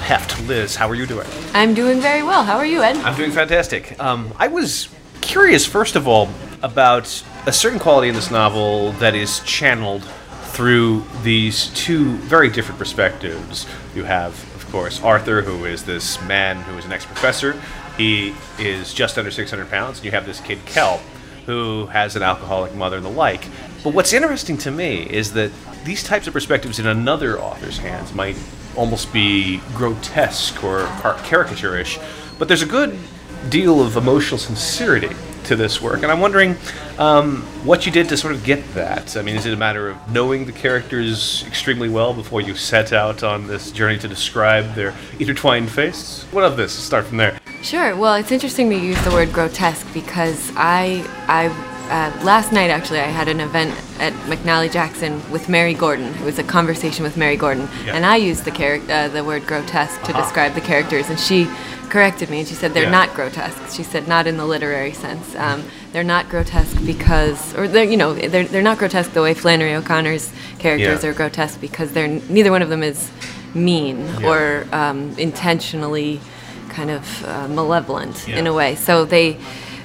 heft. Liz, how are you doing? I'm doing very well. How are you, Ed? I'm doing fantastic. I was curious, first of all, about a certain quality in this novel that is channeled through these two very different perspectives. You have, of course, Arthur, who is this man who is an ex-professor. He is just under 600 pounds. And you have this kid, Kel, who has an alcoholic mother and the like. But what's interesting to me is that these types of perspectives in another author's hands might almost be grotesque or caricaturish, but there's a good deal of emotional sincerity to this work, and I'm wondering what you did to sort of get that. I mean, is it a matter of knowing the characters extremely well before you set out on this journey to describe their intertwined fates? What of this? Start from there. Sure. Well, it's interesting to use the word grotesque because I last night, actually, I had an event at McNally Jackson with Mary Gordon. It was a conversation with Mary Gordon, and I used the word grotesque to describe the characters, and she corrected me, and she said they're not grotesque. She said not in the literary sense. They're not grotesque because, or they're not grotesque the way Flannery O'Connor's characters are grotesque because neither one of them is mean or intentionally kind of malevolent in a way. So they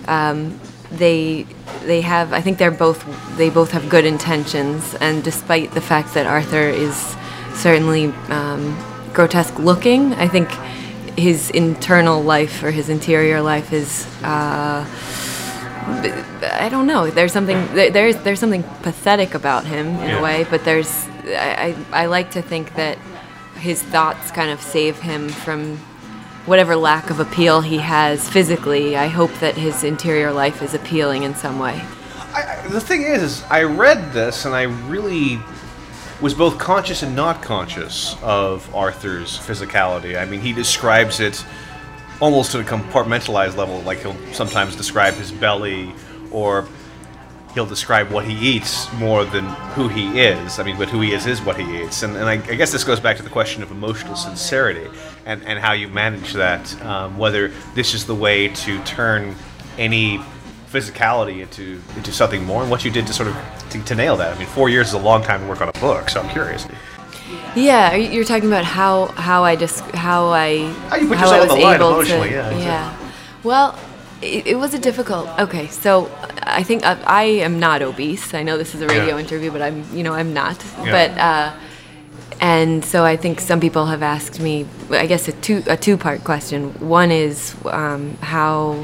have, I think they both have good intentions, and despite the fact that Arthur is certainly grotesque looking, I think his internal life or his interior life is I don't know, there's something pathetic about him in a way, but I like to think that his thoughts kind of save him from whatever lack of appeal he has physically. I hope that his interior life is appealing in some way. The thing is, I read this and I really was both conscious and not conscious of Arthur's physicality. I mean, he describes it almost at a compartmentalized level, like he'll sometimes describe his belly, or he'll describe what he eats more than who he is. I mean, but who he is what he eats. And I guess this goes back to the question of emotional sincerity and how you manage that, whether this is the way to turn any physicality into something more, and what you did to sort of to nail that. I mean, 4 years is a long time to work on a book, so I'm curious. Yeah, you're talking about how I you put yourself on the line emotionally. Yeah. Well, it was a difficult. Okay, so I think I am not obese. I know this is a radio interview, but I'm not. Yeah. But and so I think some people have asked me, I guess a two-part question. One is how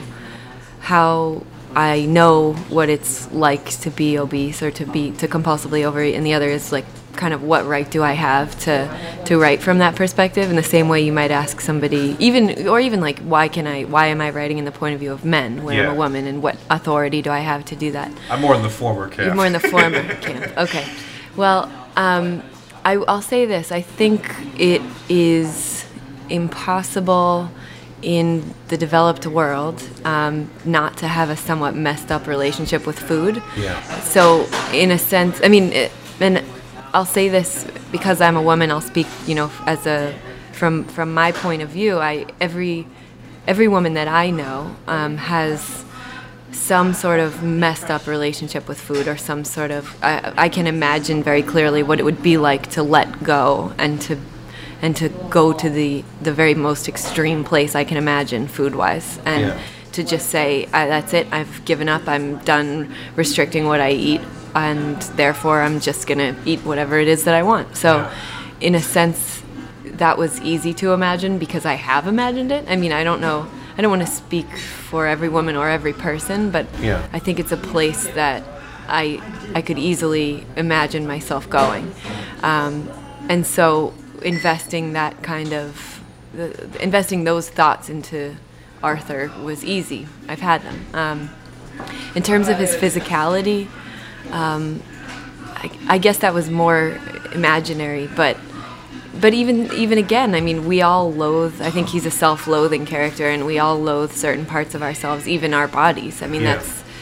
I know what it's like to be obese or to compulsively overeat, and the other is like kind of what right do I have to write from that perspective. In the same way you might ask somebody, even like why am I writing in the point of view of men when I'm a woman, and what authority do I have to do that? I'm more in the former camp. You're more in the former camp. Okay. Well, I'll say this. I think it is impossible in the developed world not to have a somewhat messed up relationship with food. Yeah. So in a sense, I mean, and I'll say this because I'm a woman. I'll speak, from my point of view. Every woman that I know has some sort of messed up relationship with food, or some sort of. I can imagine very clearly what it would be like to let go and to go to the very most extreme place I can imagine food-wise, and to just say, that's it, I've given up, I'm done restricting what I eat, and therefore I'm just going to eat whatever it is that I want. So in a sense, that was easy to imagine because I have imagined it. I mean, I don't want to speak for every woman or every person, but I think it's a place that I could easily imagine myself going. And so investing those thoughts into Arthur was easy. I've had them. In terms of his physicality, I guess that was more imaginary, but even again, I mean, we all loathe. I think he's a self-loathing character, and we all loathe certain parts of ourselves, even our bodies. I mean,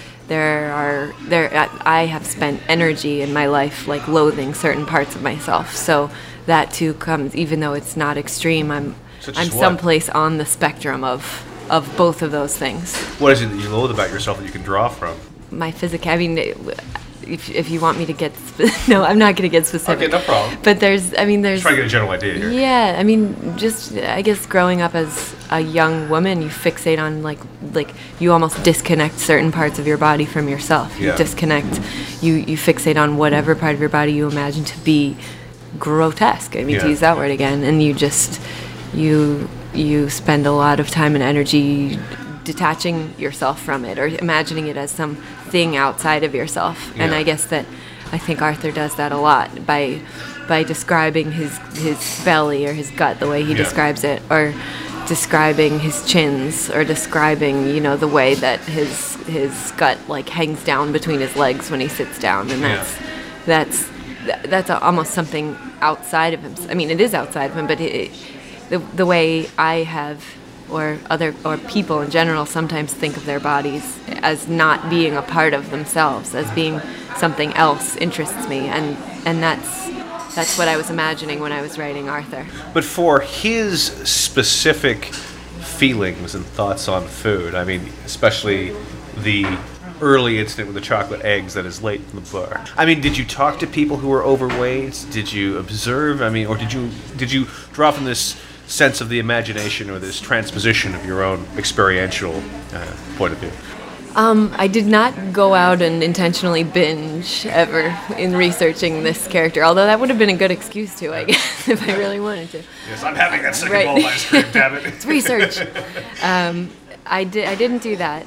I have spent energy in my life like loathing certain parts of myself. So that too comes, even though it's not extreme. I'm someplace on the spectrum of both of those things. What is it that you loathe about yourself that you can draw from? My physical. I mean, if you want me to get no, I'm not going to get specific. Okay, no problem. But there's Just trying to get a general idea here. Yeah, I mean, just I guess growing up as a young woman, you fixate on like you almost disconnect certain parts of your body from yourself. You Yeah. disconnect. You fixate on whatever part of your body you imagine to be grotesque. I mean, Yeah. to use that word again, and you just you spend a lot of time and energy detaching yourself from it or imagining it as something outside of yourself. And Yeah. I think Arthur does that a lot by describing his belly or his gut the way he Yeah. describes it, or describing his chins, or describing the way that his gut like hangs down between his legs when he sits down, and that's almost something outside of him. I mean, it is outside of him, but the way I have, or people in general sometimes think of their bodies as not being a part of themselves, as being something else, interests me, and that's what I was imagining when I was writing Arthur. But for his specific feelings and thoughts on food, I mean, especially the early incident with the chocolate eggs that is late in the book. I mean, did you talk to people who were overweight? Did you observe? I mean, or did you draw from this sense of the imagination or this transposition of your own experiential point of view? I did not go out and intentionally binge ever in researching this character, although that would have been a good excuse to, I guess, if I really wanted to. Yes, I'm having that second Right. bowl of ice cream, damn it. It's research. I didn't do that.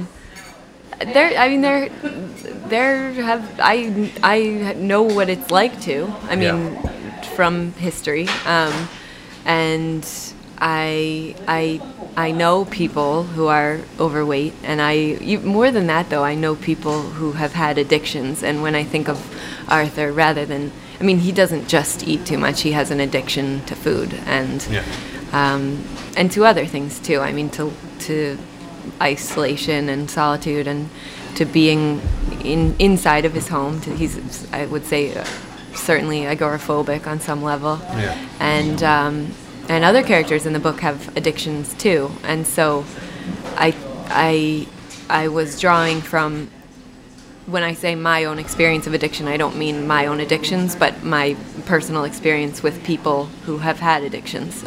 I know what it's like to. I mean, from history, and I know people who are overweight, and more than that though, I know people who have had addictions. And when I think of Arthur, he doesn't just eat too much; he has an addiction to food and to other things too. I mean, to isolation and solitude, and to being inside of his home. He's, I would say, certainly agoraphobic on some level, and other characters in the book have addictions too. And so, I was drawing from. When I say my own experience of addiction, I don't mean my own addictions, but my personal experience with people who have had addictions.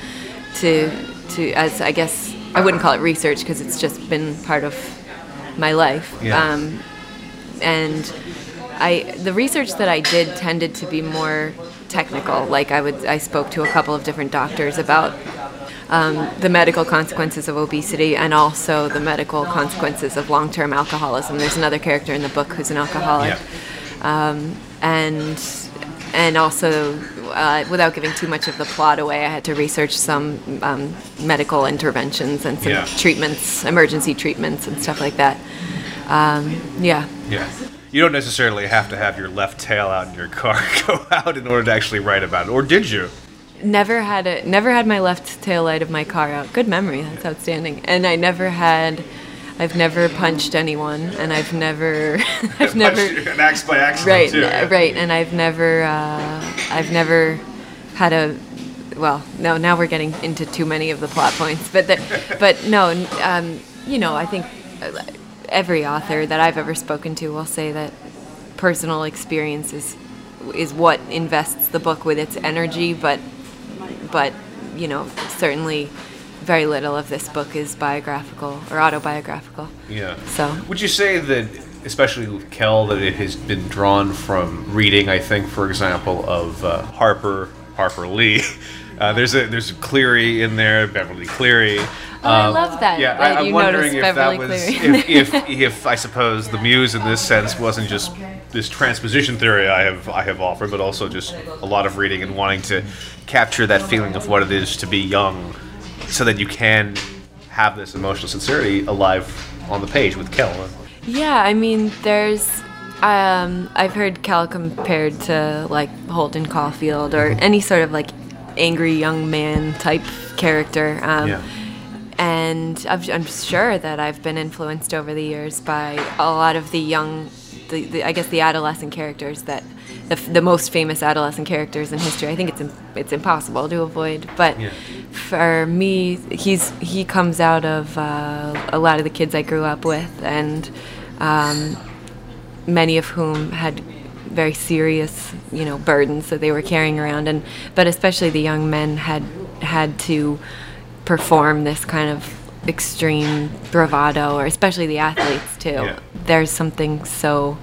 As I guess I wouldn't call it research because it's just been part of my life. And the research that I did tended to be more technical. Like I spoke to a couple of different doctors about the medical consequences of obesity and also the medical consequences of long-term alcoholism. There's another character in the book who's an alcoholic. And also, without giving too much of the plot away, I had to research some medical interventions and some treatments, emergency treatments and stuff like that. You don't necessarily have to have your left tail out in your car go out in order to actually write about it, or did you? Never had my left tail light of my car out. Good memory, that's outstanding. And I've never punched anyone, and I've never an axe by accident right, too. Right, and I've never had a. Well, no. Now we're getting into too many of the plot points, but no. I think every author that I've ever spoken to will say that personal experience is what invests the book with its energy, but certainly very little of this book is biographical or autobiographical. Yeah. So would you say that, especially with Kell, that it has been drawn from reading, I think, for example, of Harper Lee? There's a Cleary in there, Beverly Cleary. I love that. Yeah, that I'm you wondering noticed if that Beverly was Cleary. if I suppose the muse in this sense wasn't just this transposition theory I have offered, but also just a lot of reading and wanting to capture that feeling of what it is to be young, so that you can have this emotional sincerity alive on the page with Kell. Yeah, I mean, there's. I've heard Kell compared to like Holden Caulfield or any sort of like angry young man type character. And I'm sure that I've been influenced over the years by a lot of the young, I guess the adolescent characters that the most famous adolescent characters in history. I think it's impossible to avoid, but for me, he comes out of a lot of the kids I grew up with, and many of whom had very serious, burdens that they were carrying around, but especially the young men had to perform this kind of extreme bravado, or especially the athletes too. Yeah. There's something so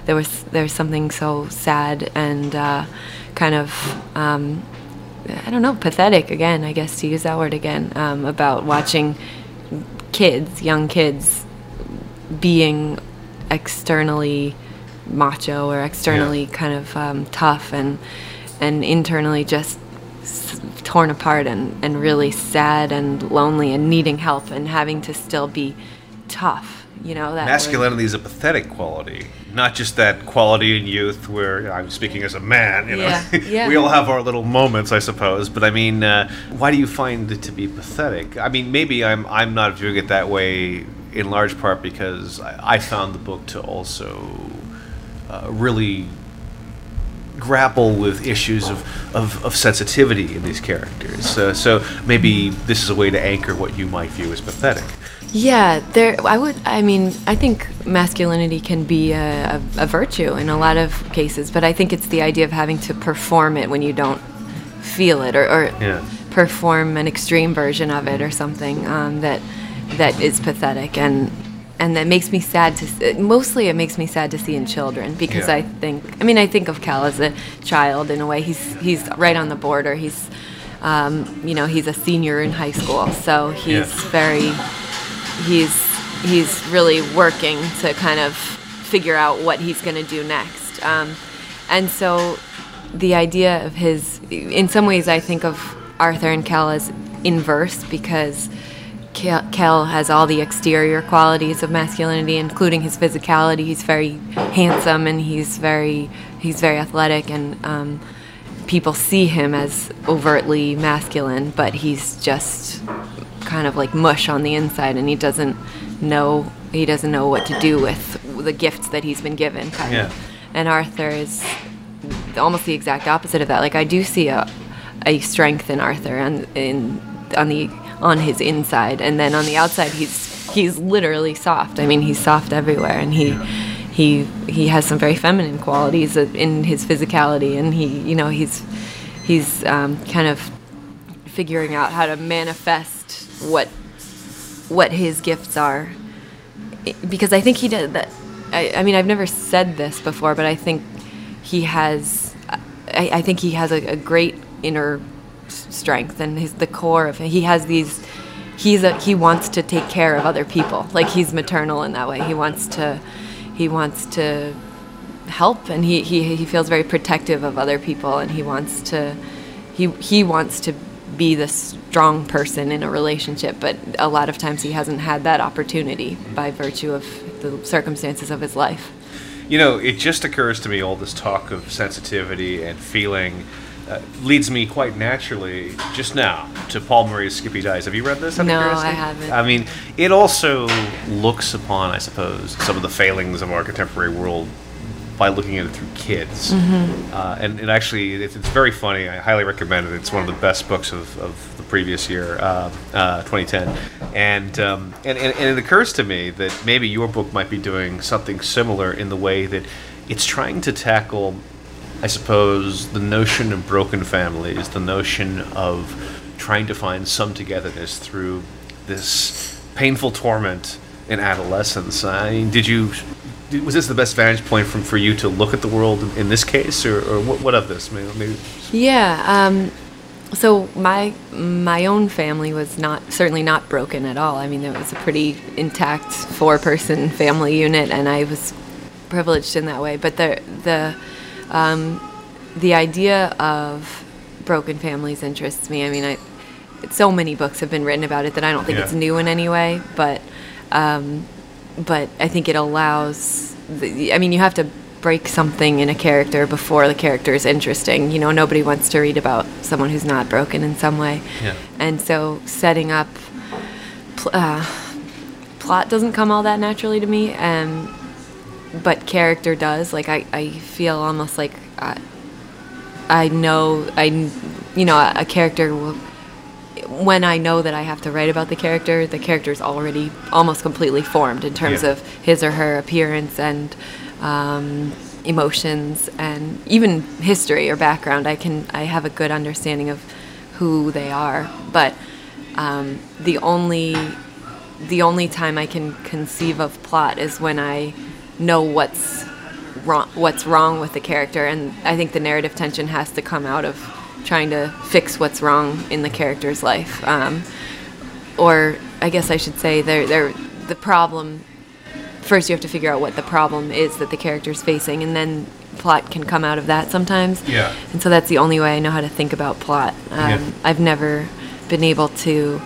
sad and kind of I don't know, pathetic again, I guess, to use that word again, about watching young kids being externally macho or externally kind of tough and internally just torn apart and really sad and lonely and needing help and having to still be tough. That masculinity is a pathetic quality, not just that quality in youth where I'm speaking as a man. Yeah. We all have our little moments, I suppose. But I mean, why do you find it to be pathetic? I mean, maybe I'm not viewing it that way in large part because I found the book to also really grapple with issues of sensitivity in these characters. So maybe this is a way to anchor what you might view as pathetic. Yeah, I think masculinity can be a virtue in a lot of cases, but I think it's the idea of having to perform it when you don't feel it, or perform an extreme version of it or something that is pathetic, and that makes me sad mostly it makes me sad to see in children, because I think of Cal as a child in a way. He's right on the border. He's he's a senior in high school, so he's really working to kind of figure out what he's going to do next. And so the idea of in some ways I think of Arthur and Cal as inverse, because Cal has all the exterior qualities of masculinity, including his physicality. He's very handsome and he's very athletic, and people see him as overtly masculine, but he's just kind of like mush on the inside, and he doesn't know what to do with the gifts that he's been given, kind of. And Arthur is almost the exact opposite of that. Like, I do see a strength in Arthur on his inside, and then on the outside he's literally soft. I mean, he's soft everywhere, and he has some very feminine qualities in his physicality, and he's kind of figuring out how to manifest what his gifts are, because I think he did that. I mean, I've never said this before, but I think he has a great inner strength, and the core of it. He wants to take care of other people. Like, he's maternal in that way. He wants to help, and he feels very protective of other people, and he wants to be the strong person in a relationship, but a lot of times he hasn't had that opportunity by virtue of the circumstances of his life. It just occurs to me, all this talk of sensitivity and feeling leads me quite naturally just now to Paul Murray's Skippy Dies. Have you read this? No, I haven't. I mean, it also looks upon, I suppose, some of the failings of our contemporary world by looking at it through kids. Mm-hmm. And it actually, it's very funny. I highly recommend it. It's one of the best books of the previous year, 2010. And it occurs to me that maybe your book might be doing something similar in the way that it's trying to tackle, I suppose, the notion of broken families, the notion of trying to find some togetherness through this painful torment in adolescence. I mean, was this the best vantage point for you to look at the world in this case, or what of this? Maybe. Yeah. So my own family was certainly not broken at all. I mean, it was a pretty intact 4-person family unit, and I was privileged in that way. But the idea of broken families interests me. I mean, so many books have been written about it that I don't think it's new in any way, but I think it allows. You have to break something in a character before the character is interesting. Nobody wants to read about someone who's not broken in some way. Yeah. And so setting up plot doesn't come all that naturally to me, but character does. Like, I feel almost like I know a character will. When I know that I have to write about the character's already almost completely formed in terms of his or her appearance and emotions, and even history or background. I have a good understanding of who they are, but the only time I can conceive of plot is when I know what's wrong with the character, and I think the narrative tension has to come out of trying to fix what's wrong in the character's life, or I guess I should say the problem. First, you have to figure out what the problem is that the character's facing, and then plot can come out of that sometimes. Yeah. And so that's the only way I know how to think about plot. I've never been able to,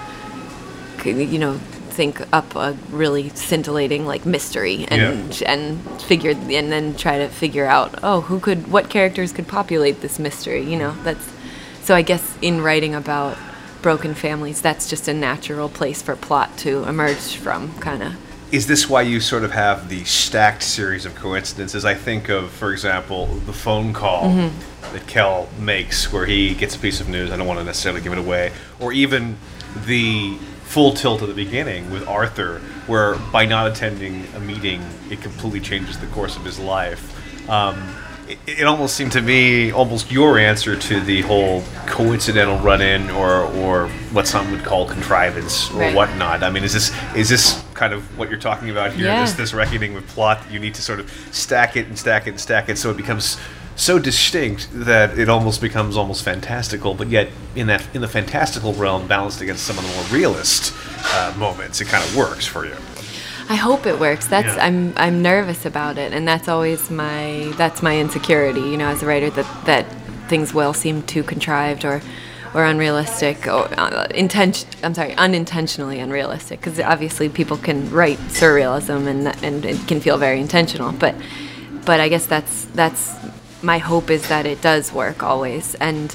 think up a really scintillating mystery and then try to figure out what characters could populate this mystery. So I guess in writing about broken families, that's just a natural place for plot to emerge from, kind of. Is this why you sort of have the stacked series of coincidences? I think of, for example, the phone call that Kel makes where he gets a piece of news. I don't want to necessarily give it away. Or even the full tilt at the beginning with Arthur, where by not attending a meeting, it completely changes the course of his life. It almost seemed to me almost your answer to the whole coincidental run-in or what some would call contrivance or whatnot. I mean, is this kind of what you're talking about here? Yeah. This reckoning with plot, you need to sort of stack it and stack it and stack it so it becomes so distinct that it almost becomes almost fantastical, but yet in the fantastical realm balanced against some of the more realist moments, it kind of works for you. I hope it works. I'm nervous about it, and that's always my insecurity, as a writer, that things will seem too contrived or unrealistic or unintentionally unrealistic, because obviously people can write surrealism and it can feel very intentional, but I guess that's my hope, is that it does work always. And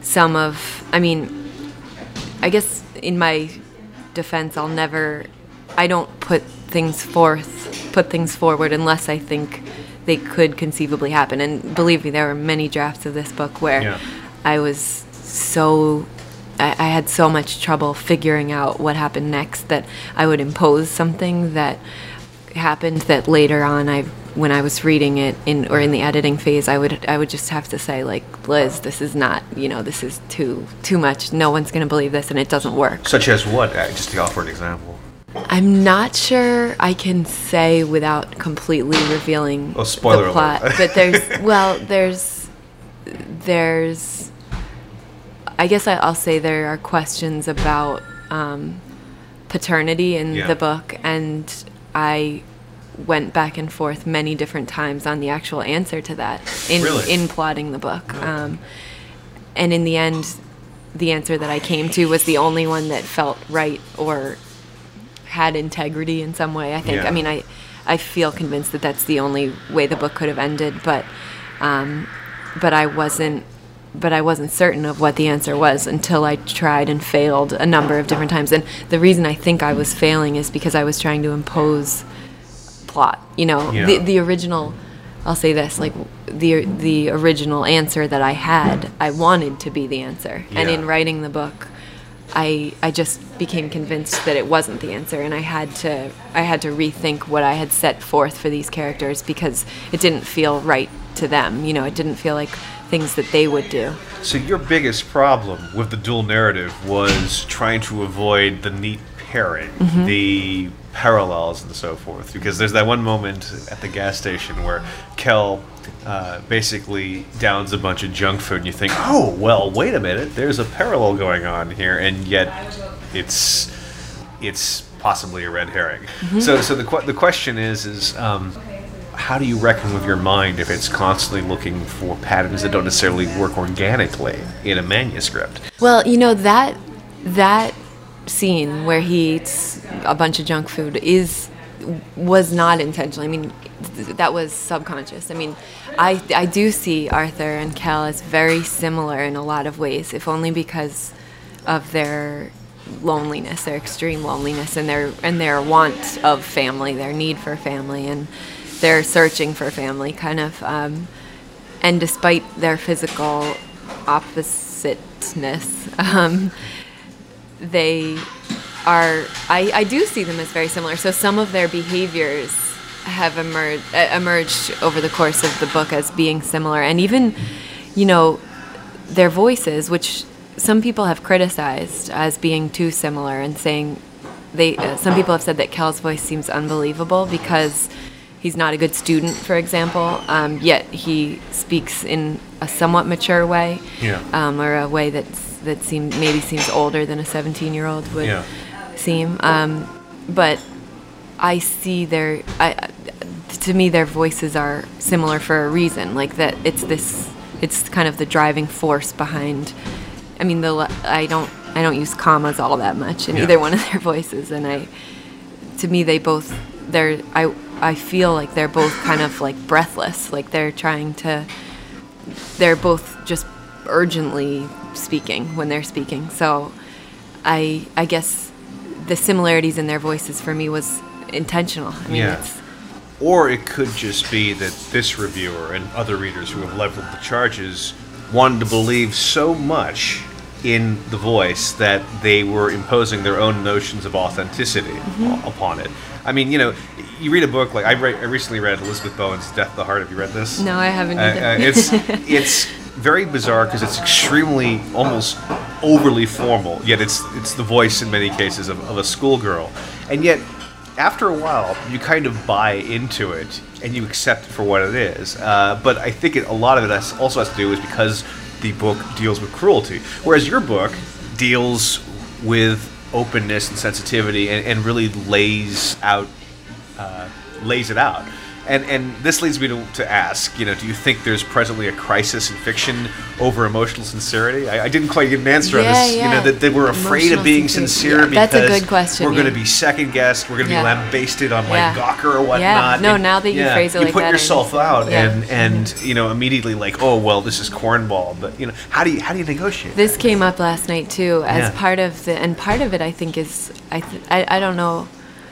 I guess in my defense, I don't put things forward unless I think they could conceivably happen. And believe me, there were many drafts of this book where I was I had so much trouble figuring out what happened next that I would impose something that happened that later on when I was reading it in the editing phase, I would just have to say, Liz, this is not, this is too much. No one's going to believe this, and it doesn't work. Such as what? Just to offer an example. I'm not sure I can say without completely revealing the plot. Alert. But there's I guess I'll say there are questions about paternity in the book, and I went back and forth many different times on the actual answer to that in plotting the book. And in the end, the answer that I came to was the only one that felt right or had integrity in some way, I think. I mean, I feel convinced that that's the only way the book could have ended, but I wasn't certain of what the answer was until I tried and failed a number of different times. And the reason I think I was failing is because I was trying to impose plot. The original, I'll say this, the original answer that I had, I wanted to be the answer. And in writing the book, I just became convinced that it wasn't the answer, and I had to rethink what I had set forth for these characters, because it didn't feel right to them. It didn't feel like things that they would do. So your biggest problem with the dual narrative was trying to avoid the neat pairing, the parallels and so forth, because there's that one moment at the gas station where Kel basically downs a bunch of junk food, and you think, oh, well, wait a minute, there's a parallel going on here, and yet it's possibly a red herring. So the question is how do you reckon with your mind if it's constantly looking for patterns that don't necessarily work organically in a manuscript? Well, that scene where he eats a bunch of junk food was not intentional. I mean, that was subconscious. I mean, I do see Arthur and Kel as very similar in a lot of ways, if only because of their loneliness, their extreme loneliness, and their want of family, their need for family, and their searching for family, kind of. And despite their physical oppositeness, they are. I do see them as very similar. So some of their behaviors have emerged over the course of the book as being similar, and even, their voices, which some people have criticized as being too similar, and saying some people have said that Kel's voice seems unbelievable because he's not a good student, for example, yet he speaks in a somewhat mature way, or a way that seems older than a 17-year-old would seem. But I see to me, their voices are similar for a reason. Like that, it's kind of the driving force behind. I mean, I don't use commas all that much in either one of their voices, and I feel like they're both kind of like breathless, like they're both just urgently speaking when they're speaking. So I guess the similarities in their voices for me was intentional. I mean, or it could just be that this reviewer and other readers who have leveled the charges wanted to believe so much in the voice that they were imposing their own notions of authenticity upon it. I mean, you read a book like I recently read Elizabeth Bowen's Death of the Heart. Have you read this? No, I haven't either. It's very bizarre because it's extremely, almost overly formal, yet it's the voice in many cases of a schoolgirl. And yet, after a while, you kind of buy into it and you accept it for what it is. But I think a lot of it also has to do is because the book deals with cruelty, whereas your book deals with openness and sensitivity and really lays it out. And this leads me to ask, do you think there's presently a crisis in fiction over emotional sincerity? I didn't quite get an answer on this. That we're afraid of being sincere because that's a good question, we're going to be second-guessed, we're going to be lambasted on like Gawker or whatnot. No, now that you phrase it like that. You put yourself out and immediately like, oh, well, this is cornball. But, how do you negotiate This that? came up last night, too, as part of it, I think, is, I don't know,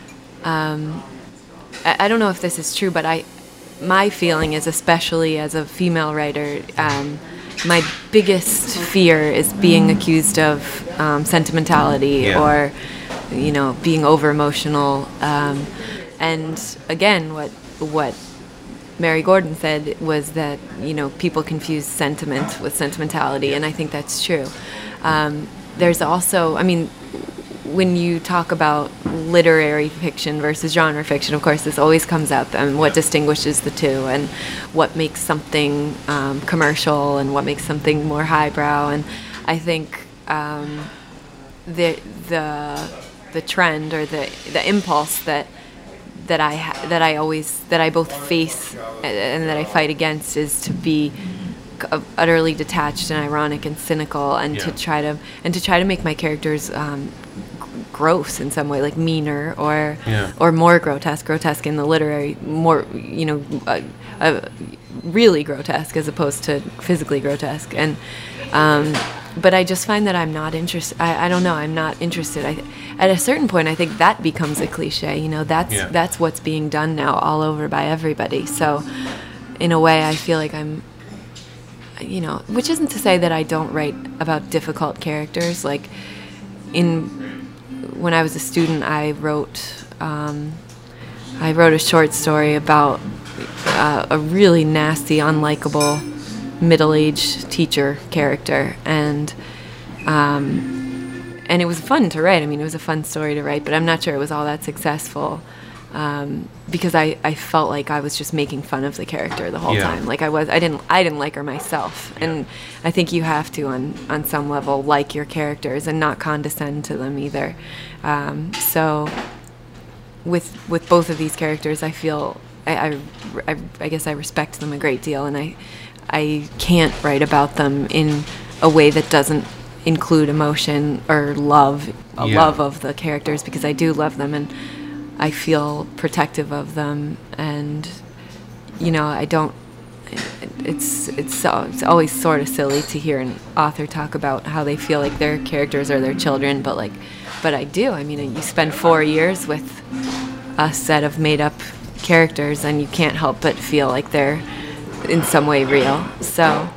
I don't know if this is true, but my feeling is, especially as a female writer, my biggest fear is being accused of sentimentality or, being over emotional. And again, what Mary Gordon said was that people confuse sentiment with sentimentality, and I think that's true. There's also, when you talk about literary fiction versus genre fiction, of course, this always comes up, and what distinguishes the two, and what makes something commercial, and what makes something more highbrow. And I think the trend or the impulse that I both face and that I fight against is to be utterly detached and ironic and cynical, and to try to make my characters gross in some way, like meaner or more grotesque in the literary, more really grotesque as opposed to physically grotesque. And but I just find that I'm not interested. I don't know. I'm not interested. At a certain point, I think that becomes a cliche. That's what's being done now all over by everybody. So in a way, I feel like I'm. Which isn't to say that I don't write about difficult characters. Like when I was a student, I wrote a short story about a really nasty, unlikable, middle-aged teacher character, and it was fun to write. It was a fun story to write, but I'm not sure it was all that successful. Because I felt like I was just making fun of the character the whole time. Like I didn't like her myself. And I think you have to on some level like your characters and not condescend to them either. So with both of these characters, I feel I guess I respect them a great deal, and I can't write about them in a way that doesn't include emotion or love of the characters, because I do love them and I feel protective of them, and I don't. It's always sort of silly to hear an author talk about how they feel like their characters are their children, but I do. You spend 4 years with a set of made up characters, and you can't help but feel like they're in some way real. So.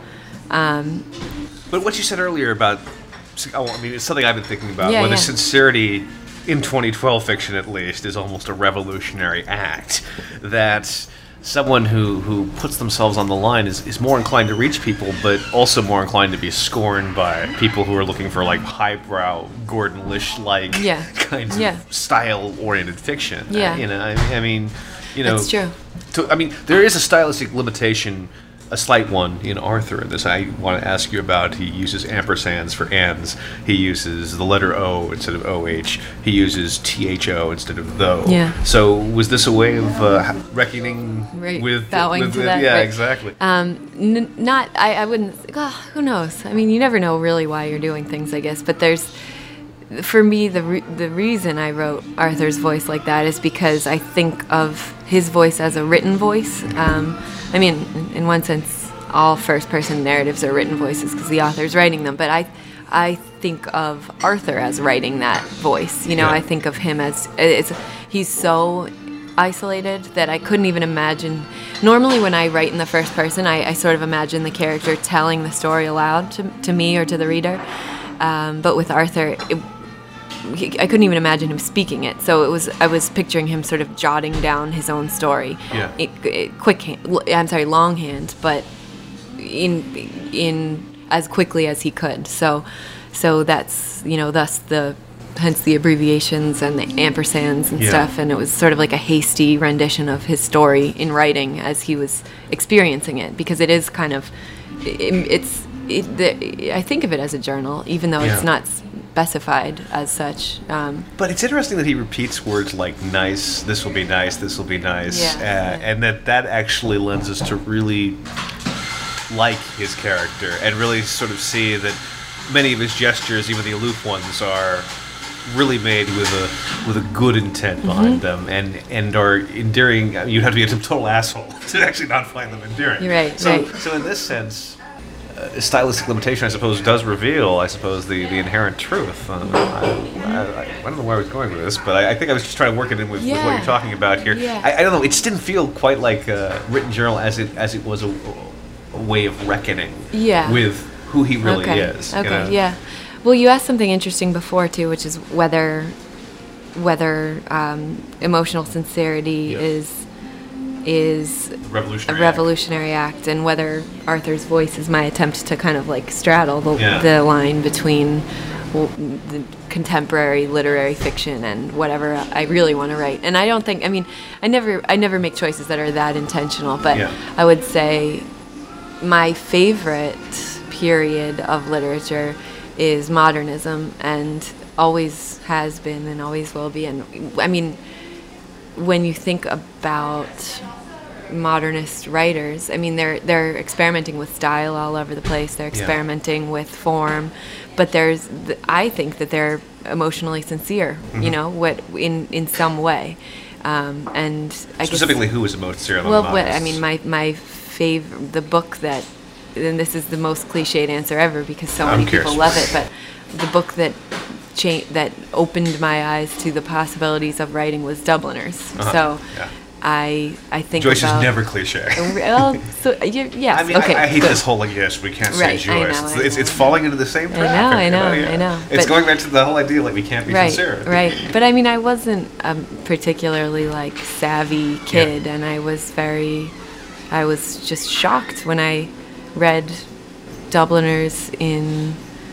But what you said earlier about, it's something I've been thinking about. The sincerity in 2012 fiction at least, is almost a revolutionary act. That someone who puts themselves on the line is more inclined to reach people, but also more inclined to be scorned by people who are looking for like highbrow, Gordon Lish-like kinds of style-oriented fiction. Yeah. I mean, That's true. There is a stylistic limitation, a slight one, in Arthur in this. I want to ask you about. He uses ampersands for ands. He uses the letter O instead of OH. He uses THO instead of though. Yeah. So was this a way of reckoning with bowing to that? Yeah, right. Exactly. I wouldn't. Who knows? I mean, you never know really why you're doing things, I guess. But for me, the reason I wrote Arthur's voice like that is because I think of his voice as a written voice. I mean, in one sense, all first-person narratives are written voices because the author's writing them. But I think of Arthur as writing that voice. I think of him as he's so isolated that I couldn't even imagine. Normally, when I write in the first person, I sort of imagine the character telling the story aloud to me or to the reader. But with Arthur, I couldn't even imagine him speaking it. So I was picturing him sort of jotting down his own story. Yeah. Longhand, but in as quickly as he could. So that's thus hence the abbreviations and the ampersands and stuff. And it was sort of like a hasty rendition of his story in writing as he was experiencing it, because it is kind of I think of it as a journal, even though it's not specified as such. But it's interesting that he repeats words like nice, this will be nice, this will be nice, and that actually lends us to really like his character and really sort of see that many of his gestures, even the aloof ones, are really made with a good intent behind them and are endearing. You'd have to be a total asshole to actually not find them endearing. You're right. So in this sense, stylistic limitation, I suppose, does reveal, the inherent truth. I don't know where I was going with this, but I think I was just trying to work it in with what you're talking about here. Yeah. I don't know. It just didn't feel quite like a written journal as it was a way of reckoning with who he really is. Okay. Yeah. Well, you asked something interesting before too, which is whether emotional sincerity is a revolutionary act, and whether Arthur's voice is my attempt to kind of like straddle the line between the contemporary literary fiction and whatever I really want to write. And I don't think, I never make choices that are that intentional, but I would say my favorite period of literature is modernism, and always has been and always will be. And when you think about modernist writers, they're experimenting with style all over the place. They're experimenting with form, but I think that they're emotionally sincere, in some way. And specifically, who is most sincere among the modernists? My favorite, the book that, and this is the most cliched answer ever because so many people love it, but the book that opened my eyes to the possibilities of writing was Dubliners. So I think Joyce is never cliche. Well, yes. I hate this whole yes, we can't say Joyce. It's falling into the same trap. I know. It's going back to the whole idea we can't be sincere. Right. But I wasn't a particularly savvy kid, and I was just shocked when I read Dubliners in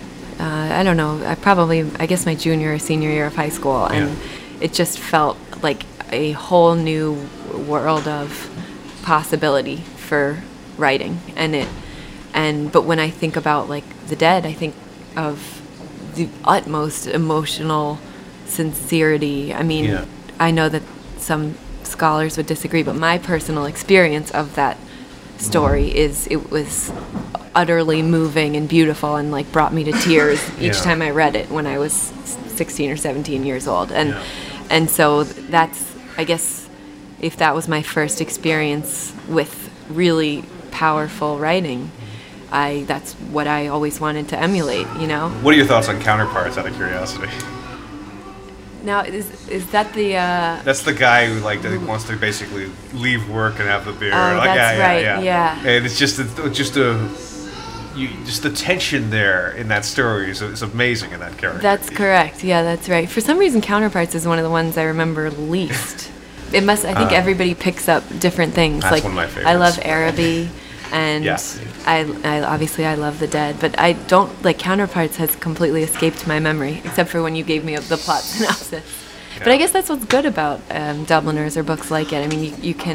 I guess my junior or senior year of high school, and it just felt like a whole new world of possibility for writing. But when I think about the Dead, I think of the utmost emotional sincerity. I know that some scholars would disagree, but my personal experience of that story is it was utterly moving and beautiful, and brought me to tears each time I read it when I was 16 or 17 years old. And so that's, I guess, if that was my first experience with really powerful writing, that's what I always wanted to emulate, What are your thoughts on Counterparts, out of curiosity? Now, is that the... That's the guy who that wants to basically leave work and have the beer. Oh, that's right. Yeah. And it's just a just the tension there in that story is amazing in that character. That's correct. Yeah, that's right. For some reason, Counterparts is one of the ones I remember least. I think everybody picks up different things. That's like, one of my favorites. I love Araby, and Yes. I obviously I love The Dead, but I don't, like, Counterparts has completely escaped my memory, except for when you gave me the plot synopsis. But I guess that's what's good about Dubliners or books like it. I mean,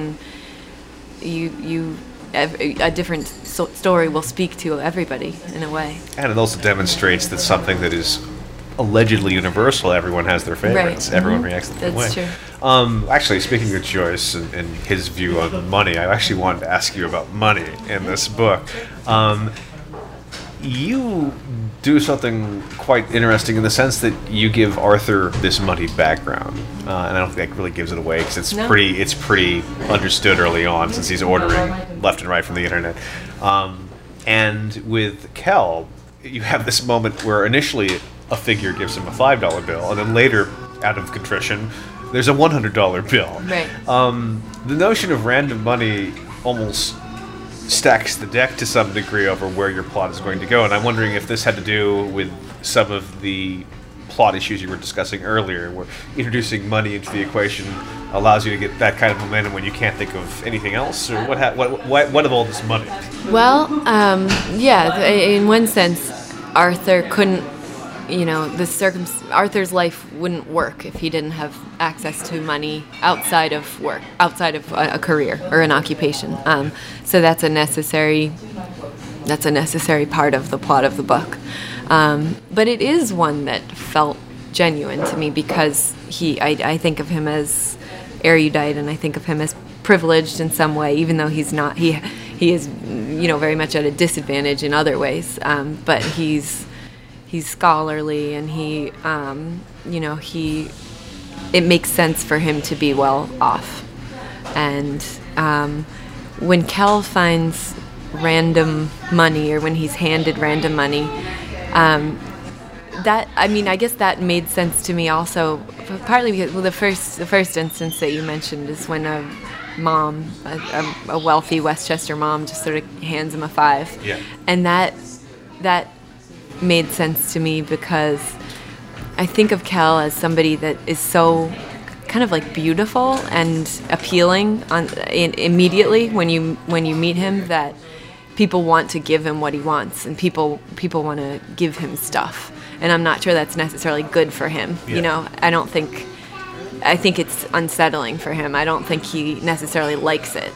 a different story will speak to everybody in a way. And it also demonstrates that something that is allegedly universal, everyone has their favorites. Right. Everyone reacts the same way. That's true. Actually, speaking of Joyce and his view on money, I actually wanted to ask you about money in this book. You do something quite interesting in the sense that you give Arthur this moneyed background, and I don't think that really gives it away because it's pretty understood early on since he's ordering left and right from the internet. And with Kel, you have this moment where initially a figure gives him a $5 bill, and then later, out of contrition, there's a $100 bill. Right. The notion of random money almost stacks the deck to some degree over where your plot is going to go, and I'm wondering if this had to do with some of the plot issues you were discussing earlier, where introducing money into the equation allows you to get that kind of momentum when you can't think of anything else, or what of all this money? Well, yeah, in one sense, Arthur couldn't, Arthur's life wouldn't work if he didn't have access to money outside of work, outside of a career or an occupation. So that's a necessary part of the plot of the book. But it is one that felt genuine to me because I think of him as erudite, and I think of him as privileged in some way, even though he's not. He is, very much at a disadvantage in other ways. But he's scholarly, and it makes sense for him to be well off. And when Kel finds random money, or when he's handed random money, I guess that made sense to me also, partly because the first instance that you mentioned is when a mom, a wealthy Westchester mom, just sort of hands him a $5. Yeah. And that made sense to me because I think of Kel as somebody that is so kind of like beautiful and appealing immediately when you meet him, that people want to give him what he wants, and people want to give him stuff. And I'm not sure that's necessarily good for him. Yeah. I think it's unsettling for him. I don't think he necessarily likes it.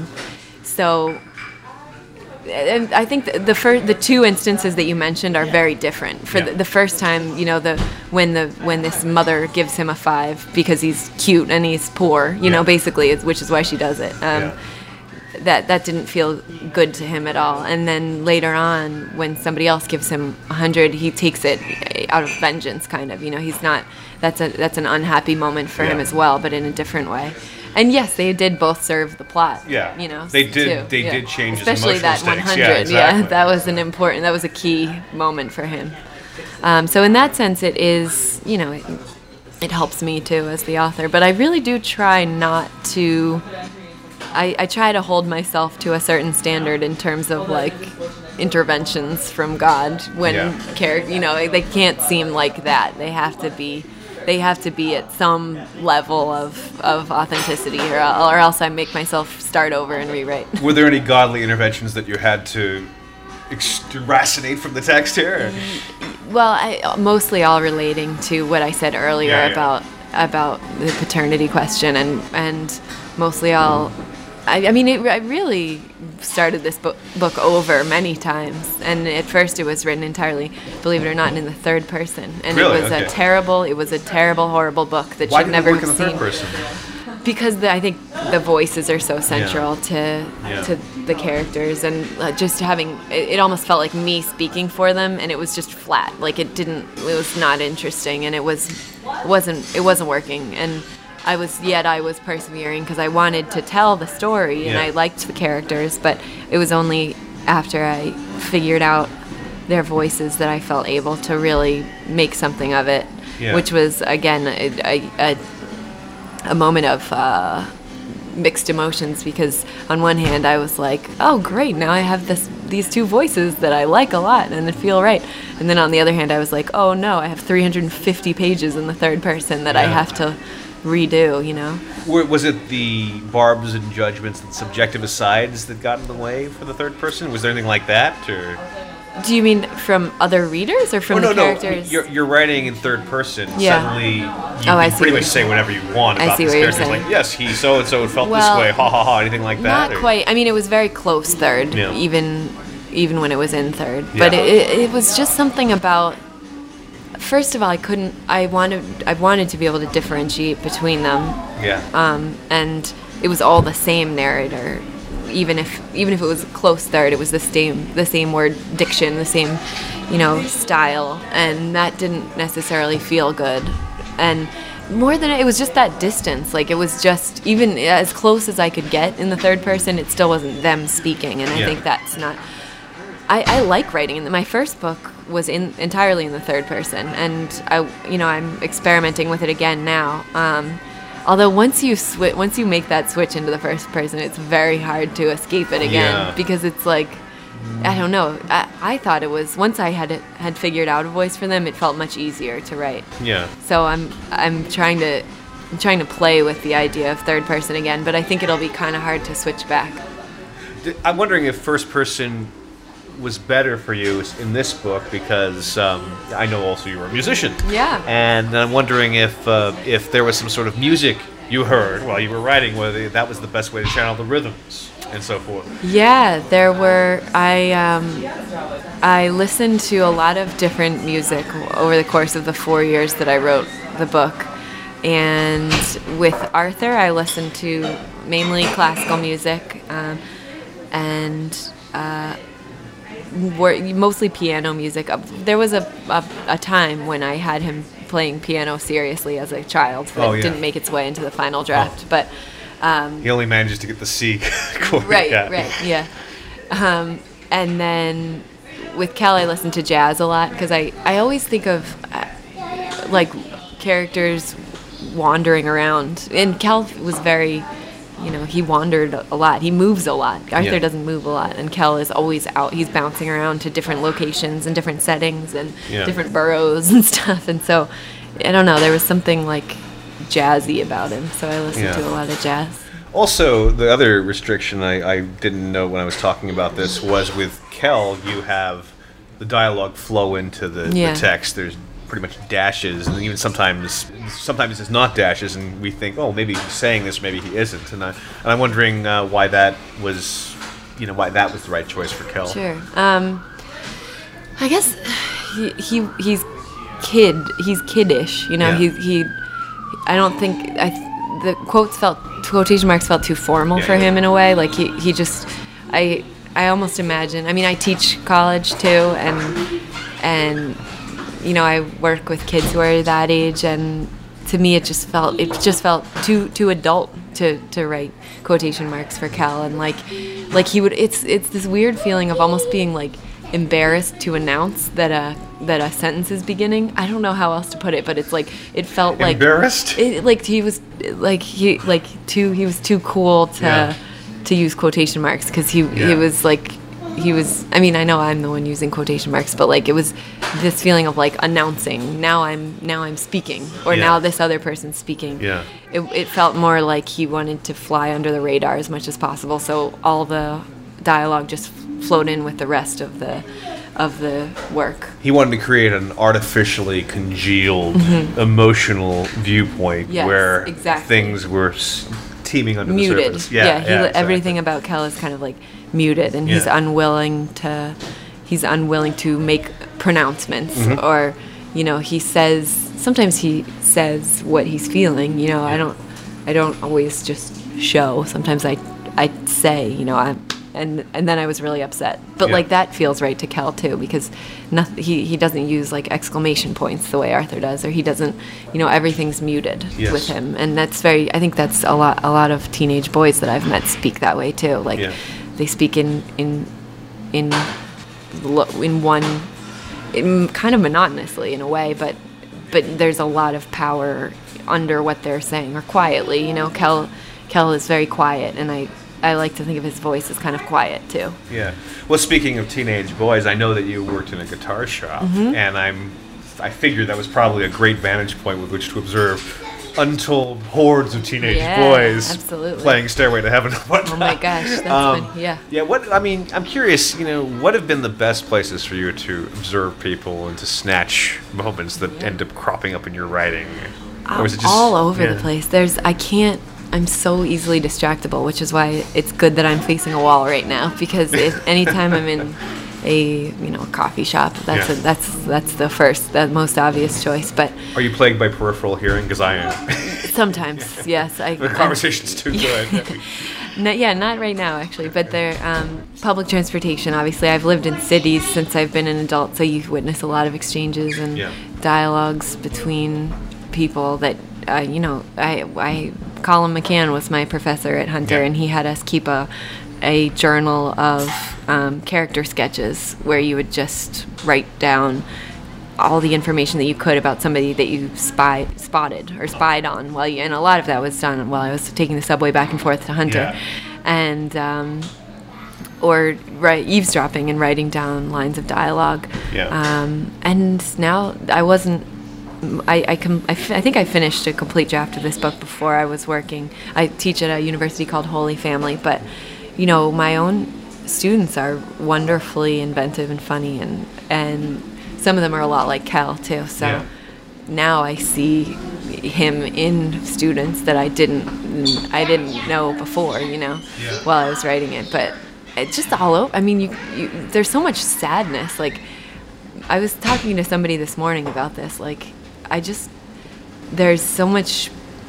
And I think the two instances that you mentioned are very different. For the first time, when this mother gives him a $5 because he's cute and he's poor, basically, which is why she does it. That didn't feel good to him at all. And then later on, when somebody else gives him $100, he takes it out of vengeance, kind of. He's not. That's an unhappy moment for him as well, but in a different way. And yes, they did both serve the plot. Yeah, they did. They did change his especially emotional that stakes. 100. Yeah, exactly. That was a key moment for him. So in that sense, it is. It helps me too as the author. But I really do try not to. I try to hold myself to a certain standard in terms of like interventions from God when they can't seem like that. They have to be at some level of authenticity, or else I make myself start over and rewrite. Were there any godly interventions that you had to racinate from the text here? Well, mostly all relating to what I said earlier about the paternity question, and mostly all. I really started this book over many times, and at first it was written entirely, believe it or not, in the third person, and really? It was a terrible, horrible book that Why you'd never have seen. Why did it work in the third person? Because I think the voices are so central to the characters, and just having it almost felt like me speaking for them, and it was just flat. Like it was not interesting, and it wasn't working. And I was persevering because I wanted to tell the story, and I liked the characters, but it was only after I figured out their voices that I felt able to really make something of it, which was, again, a moment of mixed emotions, because on one hand I was like, oh great, now I have this these two voices that I like a lot and that feel right. And then on the other hand, I was like, oh no, I have 350 pages in the third person that I have to redo, you know. Was it the barbs and judgments and subjective asides that got in the way for the third person? Was there anything like that, or? Do you mean from other readers or from the characters? No. You're writing in third person. Yeah. Suddenly, you can pretty much say whatever you want about this character. Like, yes, he so and so felt this way. Ha ha ha. Anything like that? Not quite. I mean, it was very close third, even when it was in third. But it was just something about. First of all, I wanted to be able to differentiate between them. Yeah. And it was all the same narrator. Even if it was close third, it was the same word diction, the same, style, and that didn't necessarily feel good. And more than it was just that distance. Like, it was just, even as close as I could get in the third person, it still wasn't them speaking. And I think that's not. I like writing. My first book was entirely in the third person, and I'm experimenting with it again now. Although once you make that switch into the first person, it's very hard to escape it again because it's like, I don't know. I thought it was, once I had figured out a voice for them, it felt much easier to write. Yeah. So I'm trying to play with the idea of third person again, but I think it'll be kind of hard to switch back. I'm wondering if first person was better for you in this book because I know also you were a musician. Yeah. And I'm wondering if there was some sort of music you heard while you were writing, whether that was the best way to channel the rhythms and so forth. Yeah, there were. I listened to a lot of different music over the course of the 4 years that I wrote the book. And with Arthur, I listened to mainly classical music and mostly piano music. There was a time when I had him playing piano seriously as a child, but it didn't make its way into the final draft. But he only manages to get the C chord. Right, yeah. And then with Cal, I listened to jazz a lot because I always think of like characters wandering around, and Cal was very. He wandered a lot. He moves a lot. Arthur doesn't move a lot, and Kel is always out. He's bouncing around to different locations and different settings and different boroughs and stuff. And so, I don't know, there was something like jazzy about him. So I listened to a lot of jazz. Also, the other restriction I didn't know when I was talking about this was with Kel, you have the dialogue flow into the text. There's pretty much dashes, and even sometimes it's not dashes, and we think, oh, maybe he's saying this, maybe he isn't, and I'm wondering why that was the right choice for Kel. Sure. I guess he's kiddish. I don't think the quotation marks felt too formal for him in a way. Like he just I almost imagine. I mean, I teach college too, and I work with kids who are that age, and to me it just felt too adult to write quotation marks for Cal, and like he would. It's this weird feeling of almost being like embarrassed to announce that a sentence is beginning. I don't know how else to put it, but it's like it felt like embarrassed. He was too cool to use quotation marks because he was like. He was. I mean, I know I'm the one using quotation marks, but like it was this feeling of like announcing. Now I'm speaking, or now this other person's speaking. Yeah. It felt more like he wanted to fly under the radar as much as possible, so all the dialogue just flowed in with the rest of the work. He wanted to create an artificially congealed, emotional viewpoint where things were teeming under muted. The surface. Exactly. Everything about Kel is kind of like muted, and he's unwilling to make pronouncements, or he says what he's feeling. I don't always just show. Sometimes I say, and then I was really upset. But like that feels right to Kel too, because he doesn't use like exclamation points the way Arthur does, or he doesn't, everything's muted with him, and that's I think that's a lot of teenage boys that I've met speak that way too. Like they speak in kind of monotonously in a way, but there's a lot of power under what they're saying, or quietly. Kel is very quiet, and I like to think of his voice as kind of quiet too. Yeah. Well, speaking of teenage boys, I know that you worked in a guitar shop, and I figured that was probably a great vantage point with which to observe untold hordes of teenage boys absolutely. playing Stairway to Heaven and whatnot. Oh my gosh, that's been, yeah. Yeah, I'm curious, what have been the best places for you to observe people and to snatch moments that end up cropping up in your writing? Or is it just, all over the place. I'm so easily distractible, which is why it's good that I'm facing a wall right now, because anytime I'm in a coffee shop, that's the most obvious choice. But are you plagued by peripheral hearing? Because I am. Sometimes, yes. The conversation's too good. Not right now actually, but they're public transportation. Obviously, I've lived in cities since I've been an adult, so you witness a lot of exchanges and dialogues between people that Colin McCann was my professor at Hunter, and he had us keep a journal of character sketches where you would just write down all the information that you could about somebody that you spotted or spied on and a lot of that was done while I was taking the subway back and forth to Hunter, and or eavesdropping and writing down lines of dialogue. And now I think I finished a complete draft of this book before I was working. I teach at a university called Holy Family, but my own students are wonderfully inventive and funny, and some of them are a lot like Cal too. So now I see him in students that I didn't know before, while I was writing it. But it's just all over. I mean, there's so much sadness. Like, I was talking to somebody this morning about this. Like, there's so much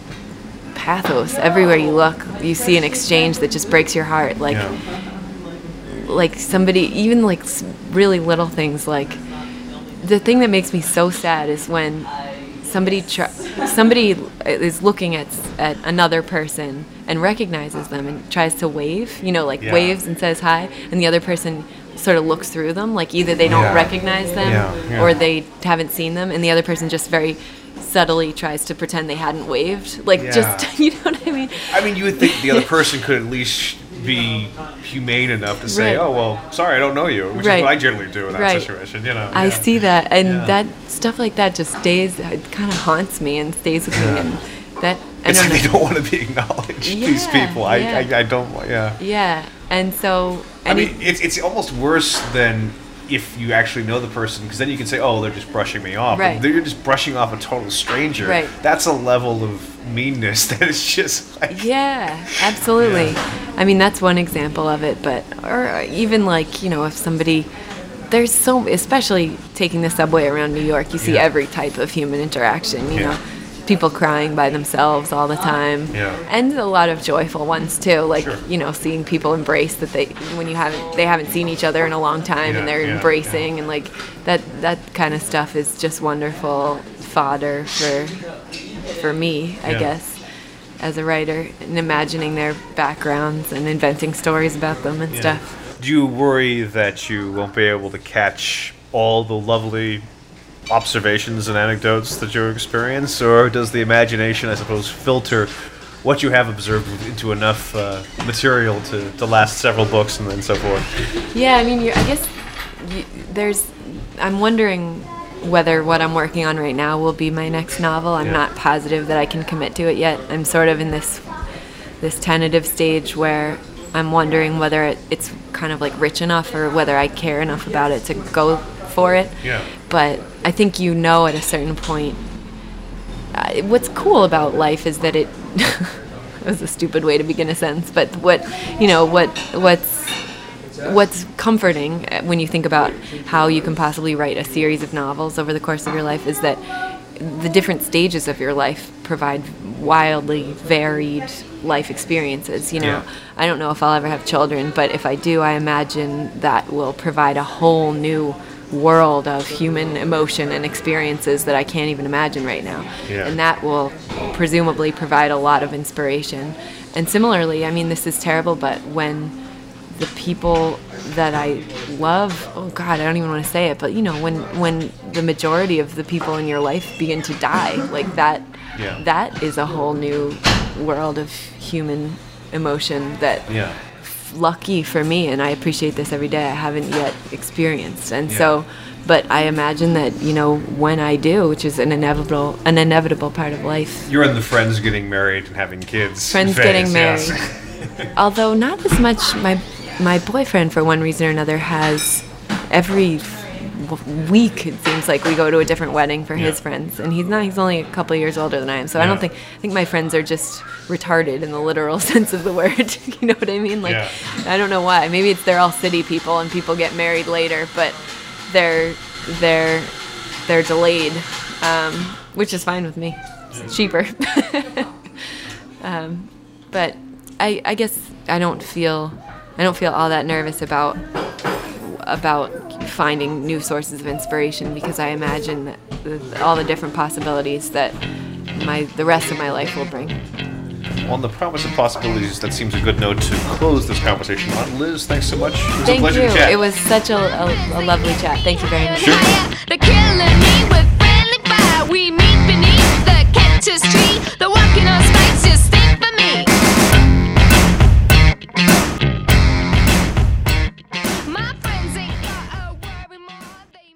pathos everywhere you look. You see an exchange that just breaks your heart. Like somebody, even like really little things. Like, the thing that makes me so sad is when somebody is looking at another person and recognizes them and tries to wave, waves and says hi, and the other person sort of looks through them, like either they don't recognize them or they haven't seen them, and the other person just very subtly tries to pretend they hadn't waved. Just, you know what I mean? I mean, you would think the other person could at least be humane enough to say, oh, well, sorry, I don't know you, which is what I generally do in that situation, I see that, and that stuff like that just stays, it kind of haunts me and stays with me, and that, it's like they don't want to be acknowledged, these people. I don't, and so... I mean, it's almost worse than if you actually know the person, because then you can say, oh, they're just brushing me off. Right. They're just brushing off a total stranger. Right. That's a level of meanness that is just like... Yeah, absolutely. I mean, that's one example of it, or even like, if somebody... There's especially taking the subway around New York, you see every type of human interaction, you know. People crying by themselves all the time, and a lot of joyful ones too, like seeing people embrace that they haven't seen each other in a long time, and they're embracing, and like that kind of stuff is just wonderful fodder for me, I guess, as a writer, and imagining their backgrounds and inventing stories about them and stuff. Do you worry that you won't be able to catch all the lovely observations and anecdotes that you experience, or does the imagination, I suppose, filter what you have observed into enough material to last several books and then so forth? Yeah, I mean, I guess I'm wondering whether what I'm working on right now will be my next novel. I'm not positive that I can commit to it yet. I'm sort of in this tentative stage where I'm wondering whether it's kind of like rich enough or whether I care enough about it to go for it. But I think at a certain point, what's cool about life is that it was a stupid way to begin a sentence, but what's comforting when you think about how you can possibly write a series of novels over the course of your life is that the different stages of your life provide wildly varied life experiences. I don't know if I'll ever have children, but if I do, I imagine that will provide a whole new world of human emotion and experiences that I can't even imagine right now. And that will presumably provide a lot of inspiration. And similarly, I mean, this is terrible, but when the people that I love, oh God, I don't even want to say it, but when the majority of the people in your life begin to die, like that is a whole new world of human emotion that Yeah. lucky for me, and I appreciate this every day, I haven't yet experienced. And so, but I imagine that, when I do, which is an inevitable part of life. You're in the friends getting married and having kids. Friends phase, getting married. yes. Although not as much. My boyfriend, for one reason or another, has every week it seems like we go to a different wedding for his friends, and he's only a couple of years older than I am, so I think my friends are just retarded in the literal sense of the word. You know what I mean? Like, I don't know why. Maybe they're all city people and people get married later, but they're delayed, which is fine with me. It's cheaper. But I guess I don't feel all that nervous about finding new sources of inspiration, because I imagine that all the different possibilities that the rest of my life will bring. On the promise of possibilities, that seems a good note to close this conversation on. Liz, thanks so much. It was a pleasure to chat. It was such a lovely chat. Thank you very much. Sure. They're killing me with friendly fire. We meet beneath the cactus tree. They're walking on spikes just